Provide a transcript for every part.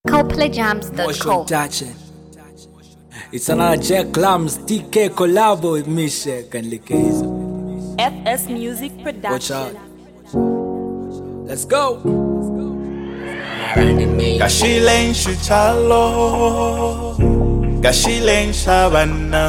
CopleyJams.com. Motion touching. It's another Jack Lambs TK collabo with Mishek and Likezo. FS Music Watch out. Production. Let's go. Kashilen Shuchalo, Kashilen Shabana,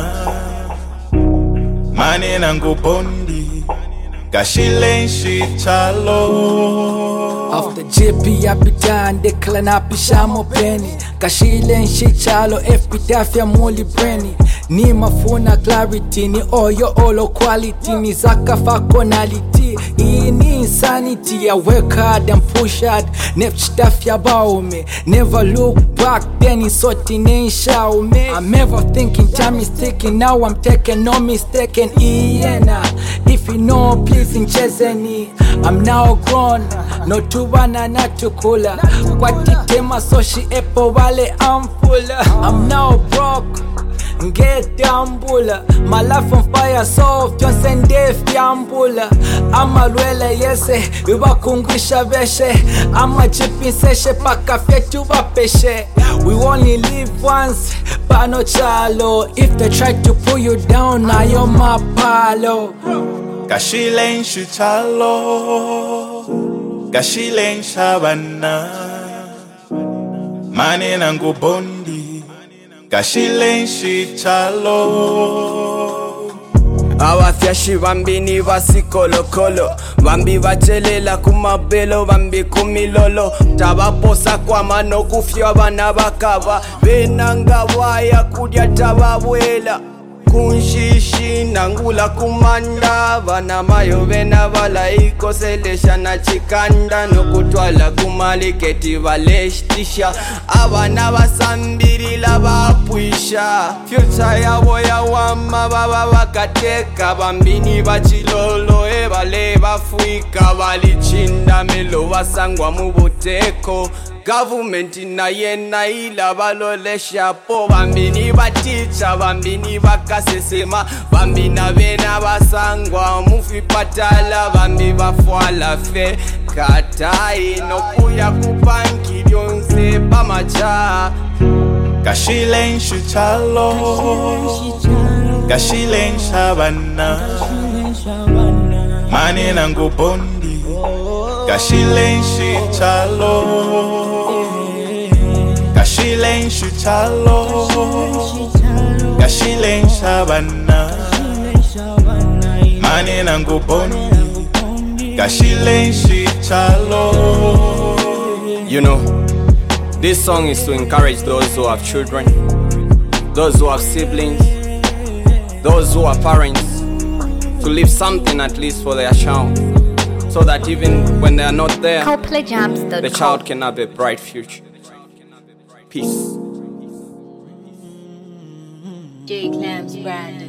Mane Nango Bondi, Kashilen Shuchalo. After JP Apitan, Declan Apishamo Penny, Kashilen Shichalo, Epitafia Moli Brenny. Ni mafuna clarity, ni oyo olo quality, ni zaka faconality. Hii ni insanity, I work hard and push hard. Never stuff ya about me, never look back, then it's sorting ain't show me. I'm ever thinking time is ticking, now I'm taking no mistaken. Iena, if you know please in Cheseni. I'm now grown, no tubana na tukula. Kwa titema so she epo wale ampula. I'm now broke, get down bula. My life on fire so Johnson Dave yambula. Ama lwele yese Iwa kungwisha veshe. Ama chipping seshe paka fyetu wapeshe. We only live once Pano chalo. If they try to pull you down na yo mapalo. Kashilen Shuchalo, Kashilen Shabana, Mane Nango Bondi, Kashilen Shuchalo. Abafyashi bambini basikolokolo, bambi bachelela kumabelo, bambi kumilolo. Tabaposa kwa mano kufya bana bakaba, benanga waya kudya tababwela. Kunshishi nangula kumanda, bana mayo bena bala ikoselesha na chikanda. Nokutwala kumaliketi baleshtisha, abana basambirila bapwisha. Future yabo ya wama baba bakateka, bambini bachilolo ebale bafuika. Balichinda melo basangwa mubuteko, government na yena ila balolesha po. Bambini baticha, bambini bakasesema, bambina bena basangwa mufi patala. Bambi bafwala fe katai, nokuya kupanki lyonse pamacha. Kashilen Shuchalo, Kashilen Shabana, Mane Nango Bondi, Kashilen Shuchalo, Kashilen Shuchalo, Kashilen Shabana, Mane Nango Bondi, Kashilen Shuchalo. You know, this song is to encourage those who have children, those who have siblings, those who are parents, to leave something at least for their child, so that even when they are not there, CopleyJams.com. the child can have a bright future. Peace. J Clams brand.